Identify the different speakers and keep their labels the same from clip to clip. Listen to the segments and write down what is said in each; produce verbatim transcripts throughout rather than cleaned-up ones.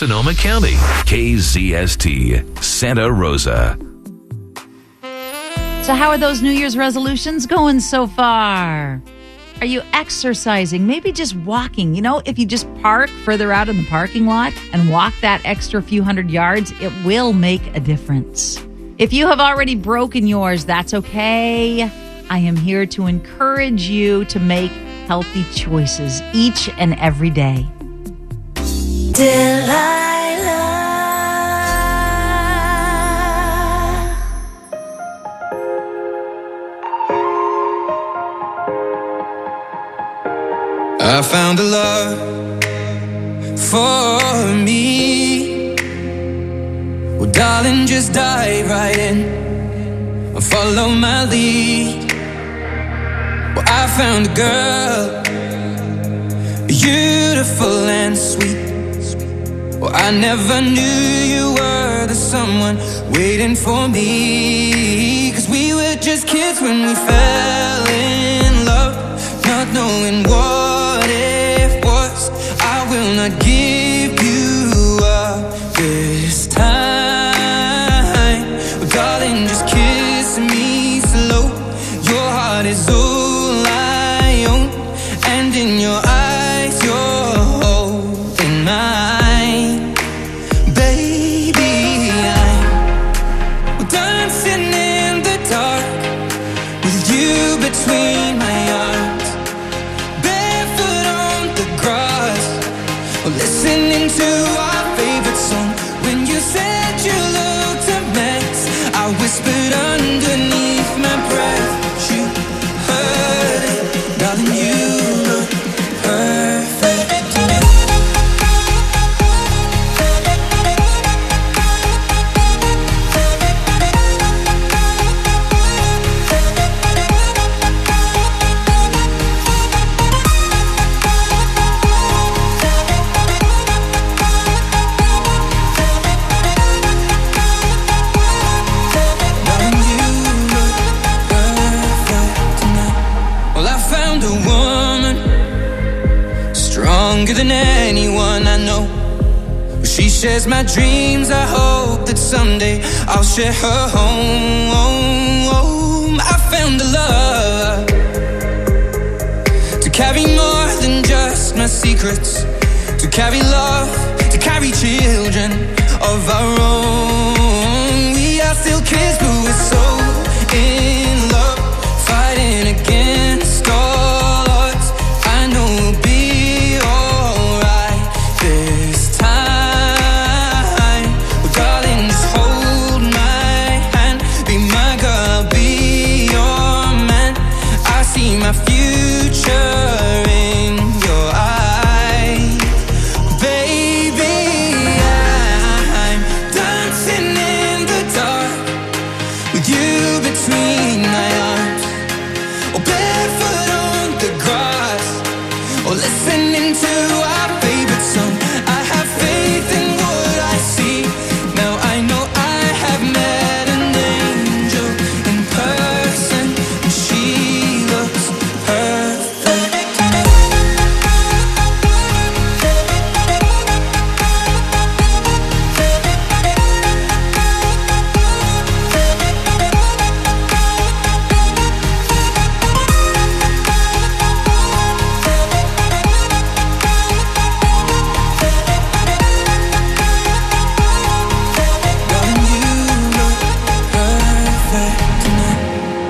Speaker 1: Sonoma County, K Z S T, Santa Rosa.
Speaker 2: So how are those New Year's resolutions going so far? Are you exercising? Maybe just walking. You know, if you just park further out in the parking lot and walk that extra few hundred yards, it will make a difference. If you have already broken yours, that's okay. I am here to encourage you to make healthy choices each and every day.
Speaker 3: Delilah.
Speaker 4: I found a love for me. Well, darling, just dive right in and follow my lead. Well, I found a girl, beautiful and sweet. Well, I never knew you were the someone waiting for me. 'Cause we were just kids when we fell in love, not knowing what it was. I will not give you up this time. Well, darling, just kiss me slow. Your heart is all I own, and in your eyes you're holding mine. Baby, I'm dancing in the dark with you between my arms, barefoot on the grass, or listening to our favorite song. When you said you looked a mess, I whispered underneath my breath, you heard it, darling, you look perfect tonight. Stronger than anyone I know. She shares my dreams. I hope that someday I'll share her home. I found a love to carry more than just my secrets, to carry love, to carry children of our own. We are still kids, but we're so in love, fighting against all odds. I know we'll be my future in your eyes. Baby, I'm dancing in the dark with you between my arms, or barefoot on the grass, or listening to our favorite song. I have faith in what I see. Now I know I have met an angel in person, and she looks perfect tonight. Darling, you look perfect tonight.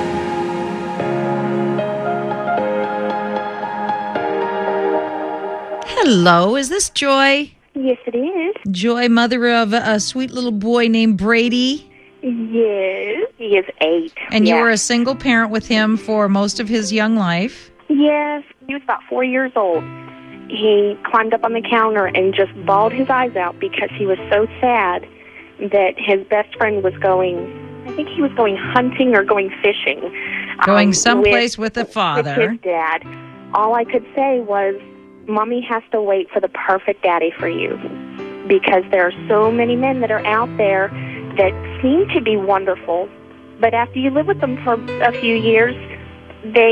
Speaker 2: Hello, is this Joy?
Speaker 5: Yes, it is.
Speaker 2: Joy, mother of a sweet little boy named Brady.
Speaker 5: Yes. He is eight.
Speaker 2: And you
Speaker 5: Yeah.
Speaker 2: were a single parent with him for most of his young life.
Speaker 5: Yes. He was about four years old. He climbed up on the counter and just bawled his eyes out because he was so sad that his best friend was going, I think he was going hunting or going fishing.
Speaker 2: Going
Speaker 5: um,
Speaker 2: someplace with, a
Speaker 5: with
Speaker 2: father.
Speaker 5: his dad. All I could say was, Mommy has to wait for the perfect daddy for you, because there are so many men that are out there that seem to be wonderful, but after you live with them for a few years, they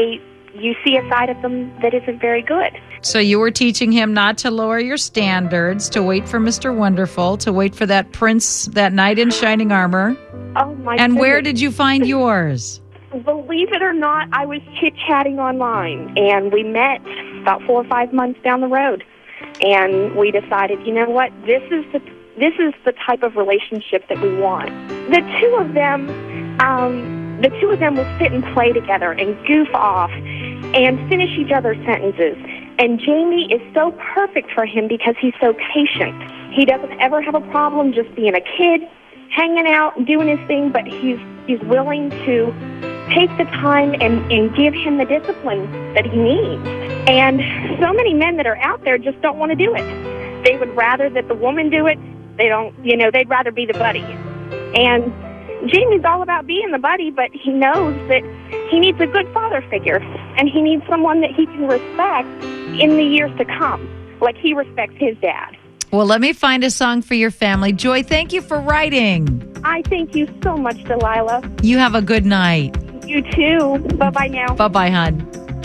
Speaker 5: you see a side of them that isn't very good.
Speaker 2: So you were teaching him not to lower your standards, to wait for Mister Wonderful, to wait for that prince, that knight in shining armor.
Speaker 5: Oh, my
Speaker 2: And
Speaker 5: goodness.
Speaker 2: where did you find yours?
Speaker 5: Believe it or not, I was chit-chatting online, and we met about four or five months down the road. And we decided, you know what, this is the this is the type of relationship that we want. The two of them, um, the two of them will sit and play together and goof off and finish each other's sentences. And Jamie is so perfect for him because he's so patient. He doesn't ever have a problem just being a kid, hanging out and doing his thing, but he's he's willing to take the time and, and give him the discipline that he needs. And so many men that are out there just don't want to do it. They would rather that the woman do it. They don't, you know, they'd rather be the buddy. And Jamie's all about being the buddy, but he knows that he needs a good father figure, and he needs someone that he can respect in the years to come, like he respects his dad.
Speaker 2: Well, let me find a song for your family. Joy, thank you for writing.
Speaker 5: I thank you so much, Delilah.
Speaker 2: You have a good night.
Speaker 5: You too. Bye-bye now.
Speaker 2: Bye-bye, hon.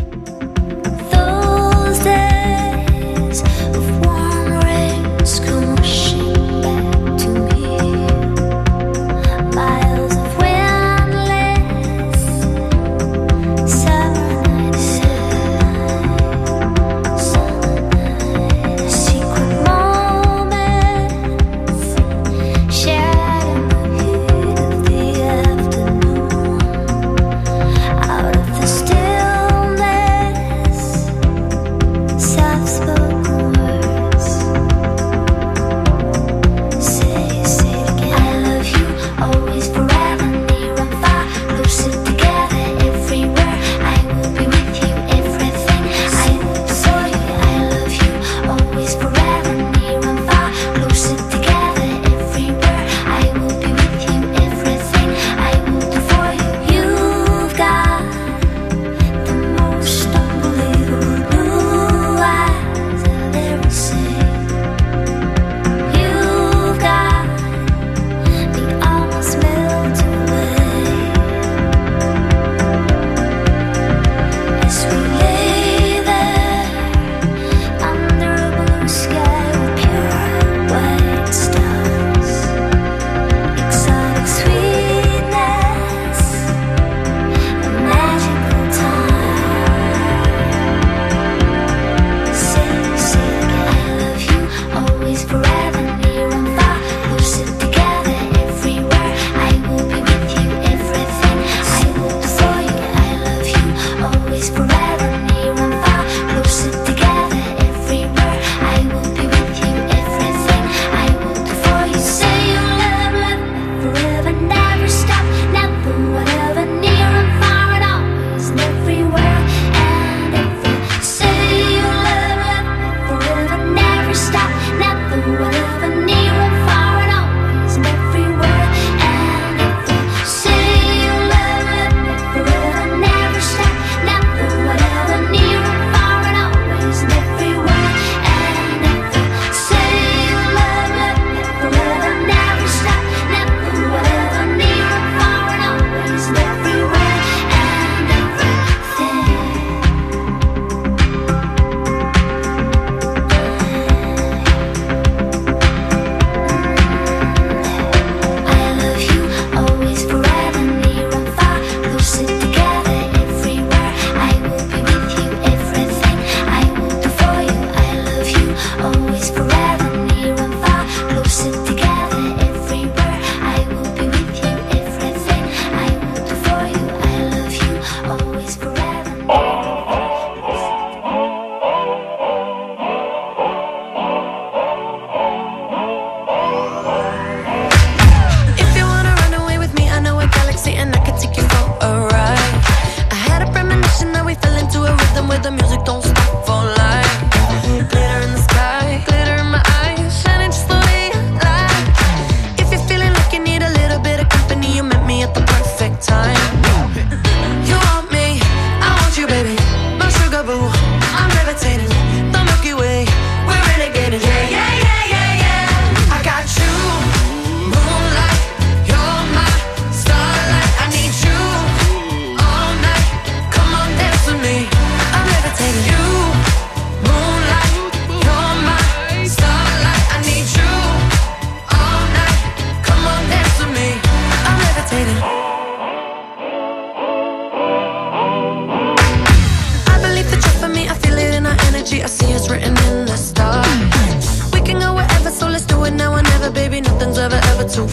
Speaker 3: Those days of warm rains come rushing back to me. Miles of windless summer night, summer night, secret moments shared in the heat of the afternoon. Out of the stillness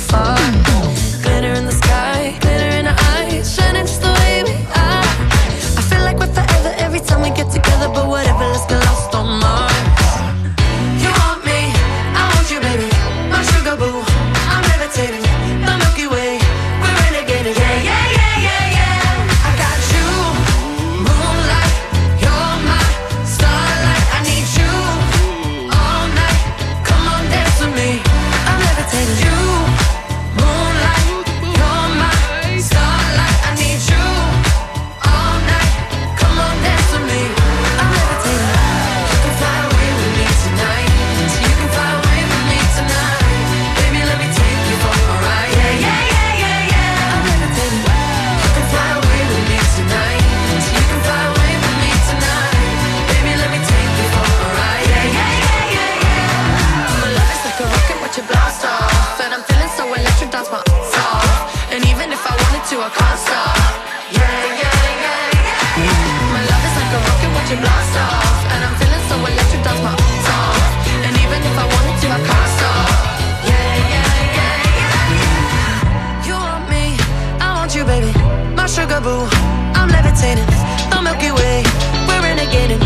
Speaker 6: far. Glitter in the sky, glitter in our eyes, shining just the way we are. I feel like we're forever every time we get together, but whatever, let's get lost on Mars. You want me, I want you, baby, my sugar boo. I'm levitating, the Milky Way, we're renegading, yeah, yeah, yeah, yeah, yeah. I got you, moonlight, you're my starlight. I need you all night, come on, dance with me. I'm levitating, you, moonlight, you're my starlight. I need you all night, come on, dance with me. I'm levitating. You can fly away with me tonight, so you can fly away with me tonight. Baby, let me take you for a ride. Yeah, yeah, yeah, yeah, yeah. I'm levitating. You can fly away with me tonight, so you can fly away with me tonight. Baby, let me take you for a ride. Yeah, yeah, yeah, yeah, yeah. My love is like a rocket, watch it blast off, and I'm feeling so electric, dance my ass off. And even if I wanted to, I can't stop. Yeah, yeah, yeah, yeah. My love is like a rocket, watch it blast off, and I'm feeling so electric, dance my ass off. And even if I wanted to, I can't stop. Yeah, yeah, yeah, yeah. You want me, I want you, baby, my sugar boo. I'm levitating, the Milky Way, we're renegading.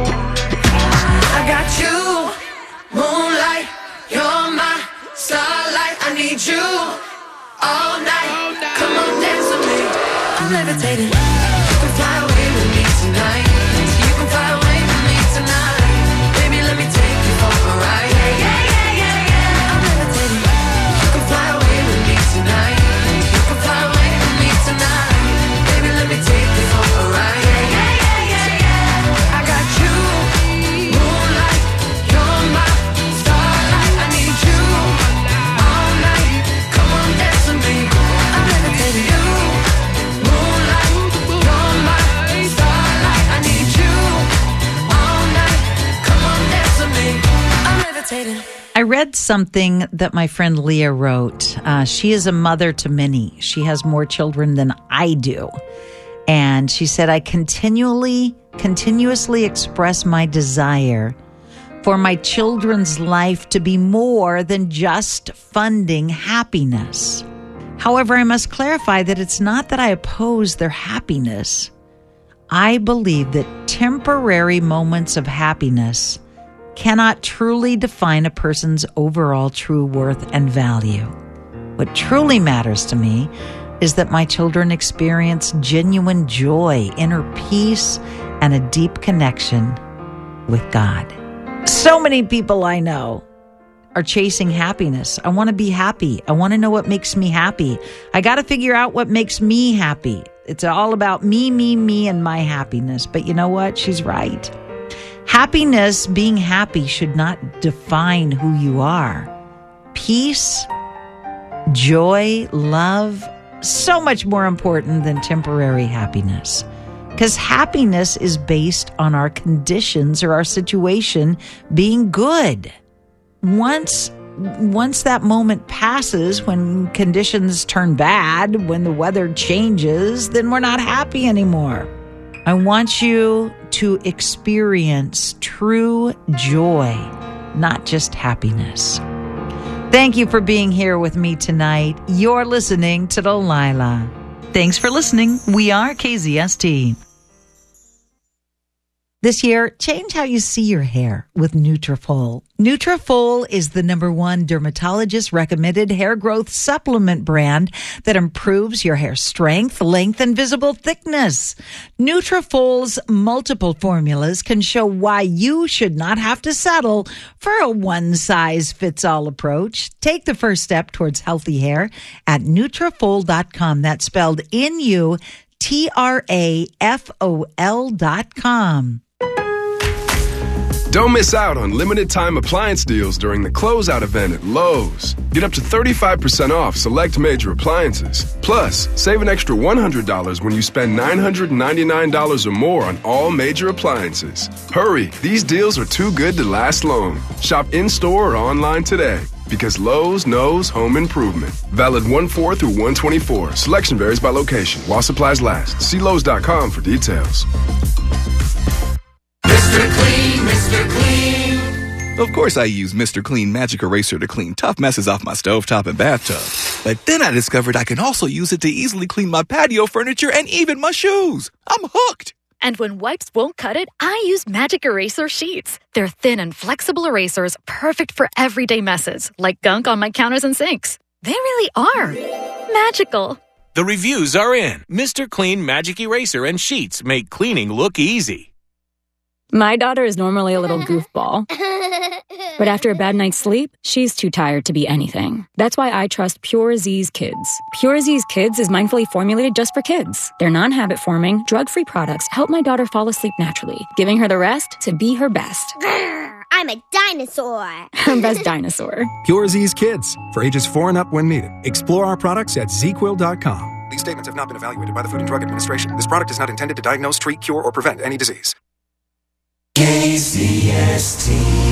Speaker 6: I got you, moonlight, you're my starlight. I need you all night, come on, dance with me. I'm levitating. You can fly away with me tonight, so you can fly away with me tonight. Baby, let me take you for a ride. Yeah, yeah, yeah, yeah, yeah. I'm levitating. You can fly away with me tonight, you can fly away with me tonight. Baby, let me take you for a ride. Yeah, yeah, yeah, yeah, yeah. I got you, moonlight, you're my starlight. I need you all night, come on, dance with me. I'm levitating. You, moonlight, you're my starlight. I need you all night, come on, dance with me. I'm levitating.
Speaker 2: I read something that my friend Leah wrote. Uh, she is a mother to many. She has more children than I do. And she said, I continually, continuously express my desire for my children's life to be more than just funding happiness. However, I must clarify that it's not that I oppose their happiness. I believe that temporary moments of happiness cannot truly define a person's overall true worth and value. What truly matters to me is that my children experience genuine joy, inner peace, and a deep connection with God. So many people I know are chasing happiness. I want to be happy. I want to know what makes me happy. I got to figure out what makes me happy. It's all about me, me, me, and my happiness. But you know what? She's right. Happiness, being happy, should not define who you are. Peace, joy, love, so much more important than temporary happiness. Because happiness is based on our conditions or our situation being good. Once, once that moment passes, when conditions turn bad, when the weather changes, then we're not happy anymore. I want you to experience true joy, not just happiness. Thank you for being here with me tonight. You're listening to Delilah. Thanks for listening. We are K Z S T. This year, change how you see your hair with Nutrafol. Nutrafol is the number one dermatologist-recommended hair growth supplement brand that improves your hair strength, length, and visible thickness. Nutrafol's multiple formulas can show why you should not have to settle for a one-size-fits-all approach. Take the first step towards healthy hair at Nutrafol dot com. That's spelled N U T R A F O L dot com.
Speaker 7: Don't miss out on limited-time appliance deals during the closeout event at Lowe's. Get up to thirty-five percent off select major appliances. Plus, save an extra one hundred dollars when you spend nine hundred ninety-nine dollars or more on all major appliances. Hurry, these deals are too good to last long. Shop in-store or online today. Because Lowe's knows home improvement. Valid one four through one twenty-four. Selection varies by location. While supplies last. See Lowe's dot com for details.
Speaker 4: Mister Clean, Mister Clean,
Speaker 8: Of course I use Mister Clean Magic Eraser to clean tough messes off my stovetop and bathtub. But then I discovered I can also use it to easily clean my patio furniture and even my shoes. I'm hooked.
Speaker 9: And when wipes won't cut it, I use Magic Eraser Sheets. They're thin and flexible erasers, perfect for everyday messes, like gunk on my counters and sinks. They really are magical.
Speaker 10: The reviews are in. Mister Clean Magic Eraser and Sheets make cleaning look easy.
Speaker 11: My daughter is normally a little goofball. But after a bad night's sleep, she's too tired to be anything. That's why I trust Pure Z's Kids. Pure Z's Kids is mindfully formulated just for kids. Their non-habit forming, drug-free products help my daughter fall asleep naturally, giving her the rest to be her best.
Speaker 12: I'm a dinosaur.
Speaker 11: Her best dinosaur.
Speaker 13: Pure Z's Kids, for ages four and up when needed. Explore our products at z quill dot com. These statements have not been evaluated by the Food and Drug Administration. This product is not intended to diagnose, treat, cure, or prevent any disease.
Speaker 4: K Z S T.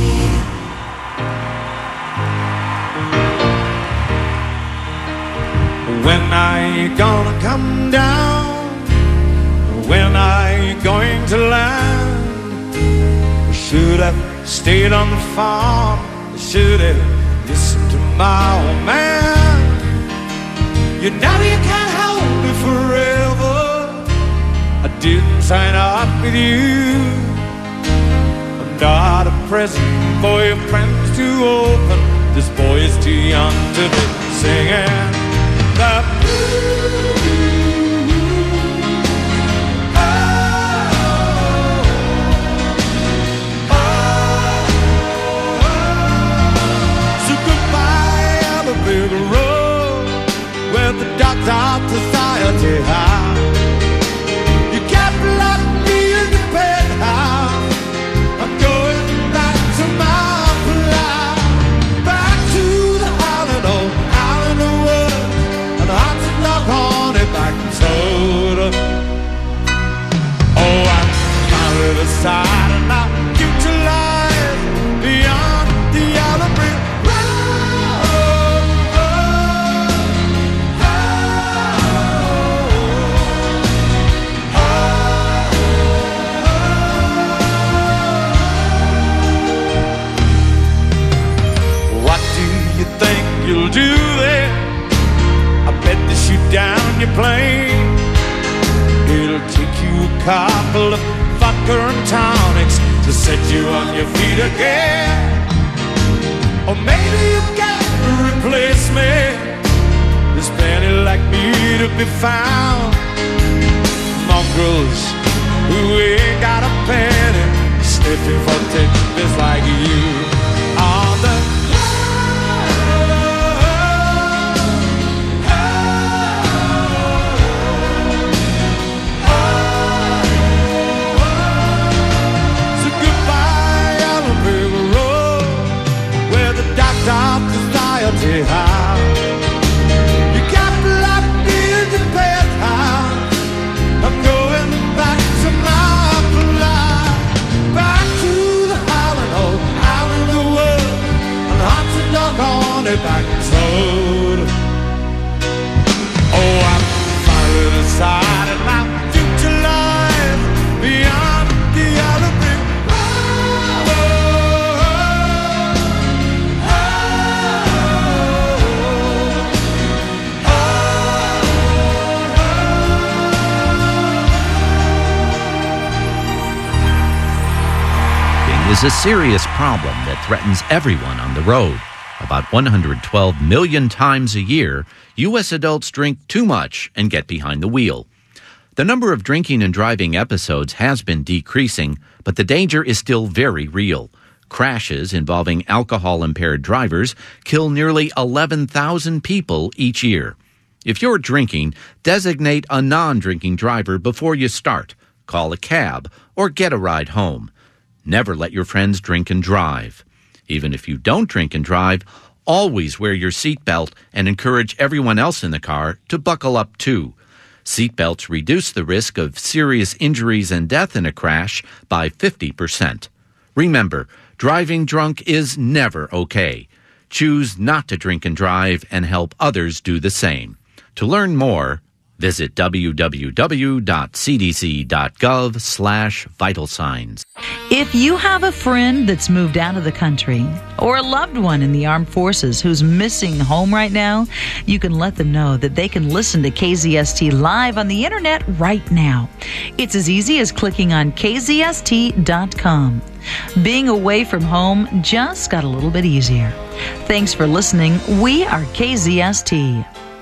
Speaker 14: When are you gonna come down? When are you going to land? We should have stayed on the farm. We should have listened to my old man. You know you can't hold me forever. I didn't sign up with you. Not a present for your friends to open. This boy is too young to be singing the blues. Oh, oh, oh. So goodbye on the big road where the dogs of society high. You can't block me in the penthouse. Oh, I'm finally decided now future lies beyond the yellow brick road. Oh, oh, oh, oh. What do you think you'll do there? I bet they shoot down your plane. It'll take you a couple of vodka and tonics to set you on your feet again. Or maybe you can replace me. There's plenty like me to be found. Mongrels who ain't got a penny, sniffing for tidbits like you on the society high. You can't block me in the penthouse. I'm going back to my fly, back to the island, oh, island of the world, and hot and dog on it back road. Oh, I'm finally decided my future lies beyond the other brick.
Speaker 15: Is a serious problem that threatens everyone on the road. About one hundred twelve million times a year, U S adults drink too much and get behind the wheel. The number of drinking and driving episodes has been decreasing, but the danger is still very real. Crashes involving alcohol-impaired drivers kill nearly eleven thousand people each year. If you're drinking, designate a non-drinking driver before you start. Call a cab or get a ride home. Never let your friends drink and drive. Even if you don't drink and drive, always wear your seatbelt and encourage everyone else in the car to buckle up too. Seatbelts reduce the risk of serious injuries and death in a crash by fifty percent. Remember, driving drunk is never okay. Choose not to drink and drive and help others do the same. To learn more, Visit www.cdc.gov slash vital signs.
Speaker 2: If you have a friend that's moved out of the country or a loved one in the armed forces who's missing home right now, you can let them know that they can listen to K Z S T live on the internet right now. It's as easy as clicking on K Z S T dot com. Being away from home just got a little bit easier. Thanks for listening. We are K Z S T.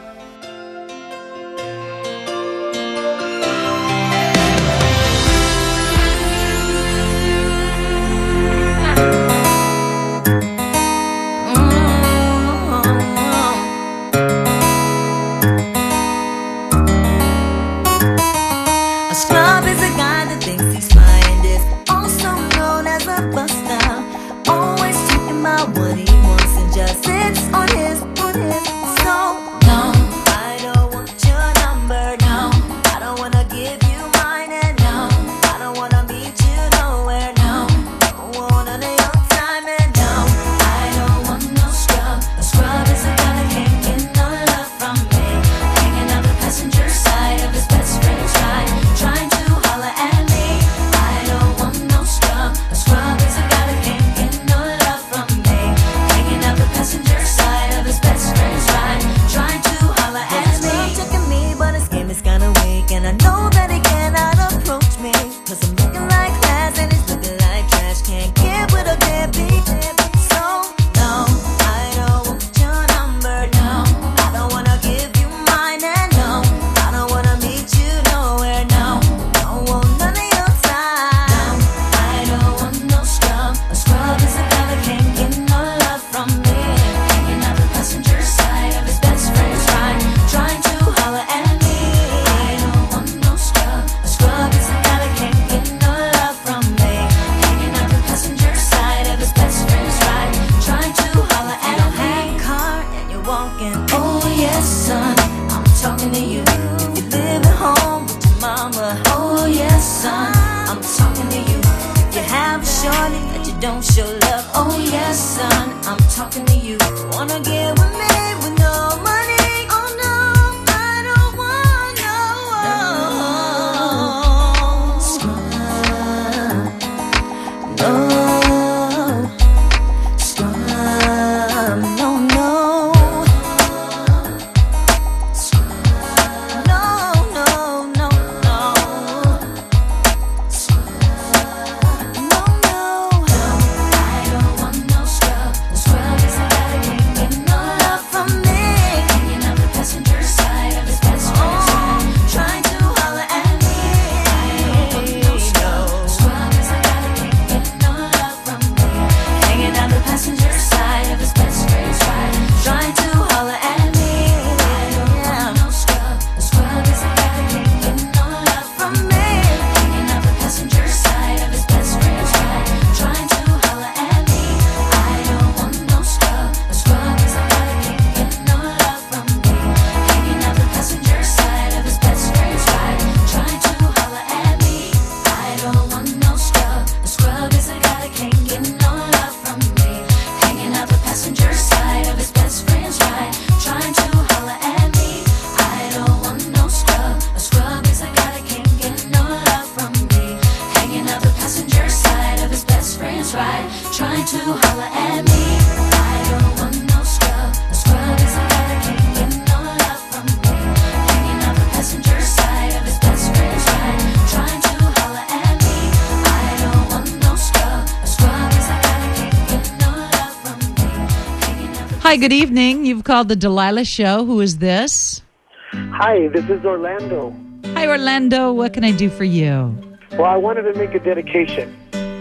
Speaker 2: Hi, good evening. You've called the Delilah Show. Who is this?
Speaker 16: Hi, this is Orlando.
Speaker 2: Hi, Orlando. What can I do for you?
Speaker 16: Well, I wanted to make a dedication.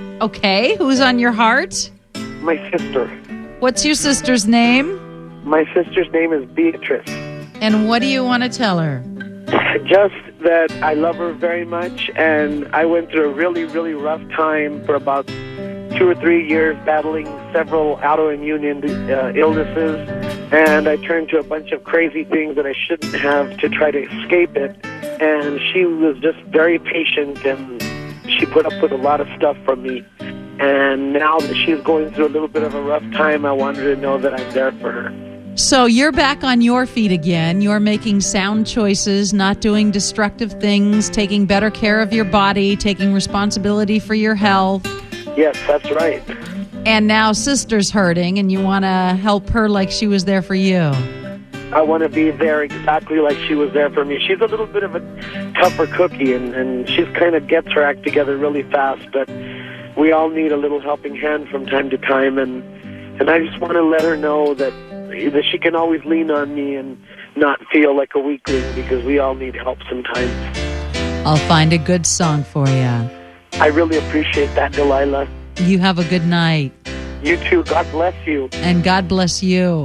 Speaker 2: Okay. Who's on your heart?
Speaker 16: My sister.
Speaker 2: What's your sister's name?
Speaker 16: My sister's name is Beatrice.
Speaker 2: And what do you want to tell her?
Speaker 16: Just that I love her very much, and I went through a really, really rough time for about two or three years battling several autoimmune uh, illnesses, and I turned to a bunch of crazy things that I shouldn't have to try to escape it, and she was just very patient, and she put up with a lot of stuff from me, and now that she's going through a little bit of a rough time, I wanted her to know that I'm there for her.
Speaker 2: So you're back on your feet again. You're making sound choices, not doing destructive things, taking better care of your body, taking responsibility for your health.
Speaker 16: Yes, that's right.
Speaker 2: And now sister's hurting, and you want to help her like she was there for you.
Speaker 16: I want to be there exactly like she was there for me. She's a little bit of a tougher cookie, and, and she kind of gets her act together really fast, but we all need a little helping hand from time to time, and, and I just want to let her know that that she can always lean on me and not feel like a weakling, because we all need help sometimes.
Speaker 2: I'll find a good song for you.
Speaker 16: I really appreciate that, Delilah.
Speaker 2: You have a good night.
Speaker 16: You too. God bless you.
Speaker 2: And God bless you.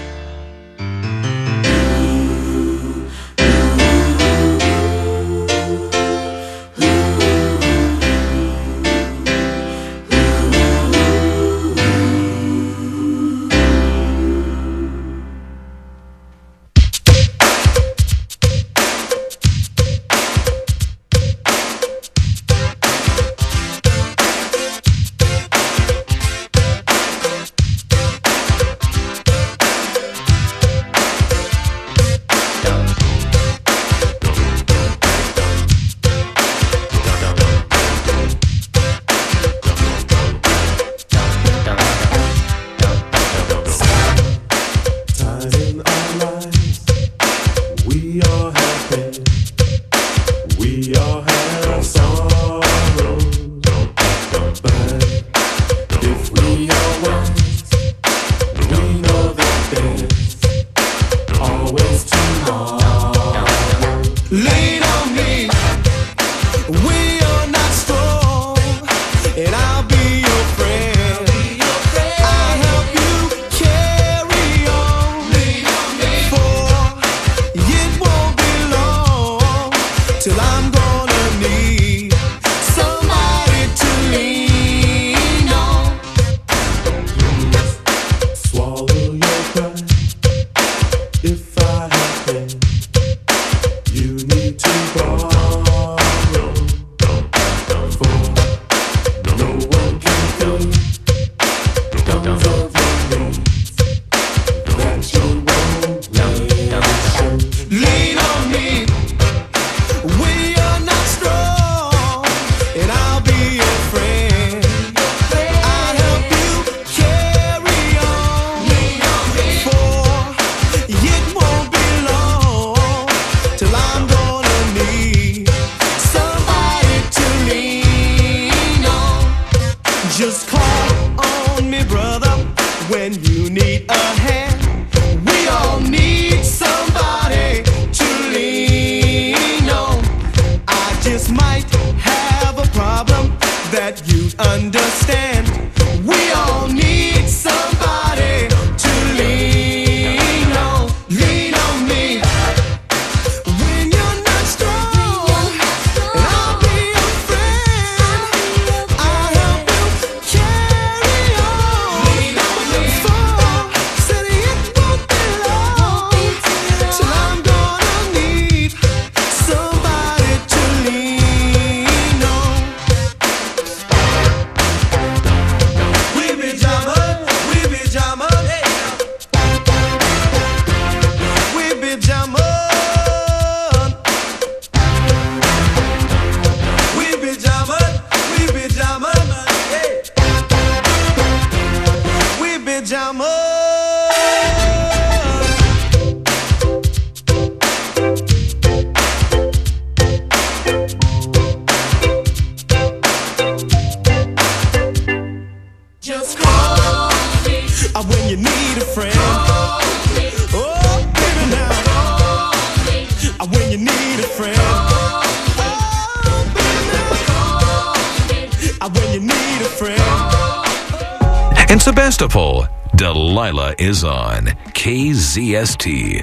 Speaker 1: In Sebastopol, Delilah is on K Z S T.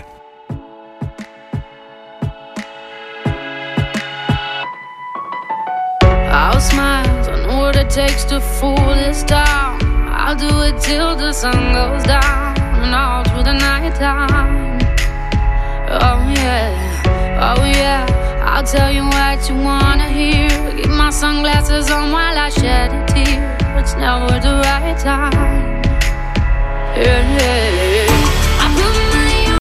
Speaker 17: I'll smile, I know what it takes to fool this town. I'll do it till the sun goes down and all through the night time. Oh yeah, oh yeah, I'll tell you what you wanna hear. Keep my sunglasses on while I shed a tear. It's never the right time. Yeah, yeah.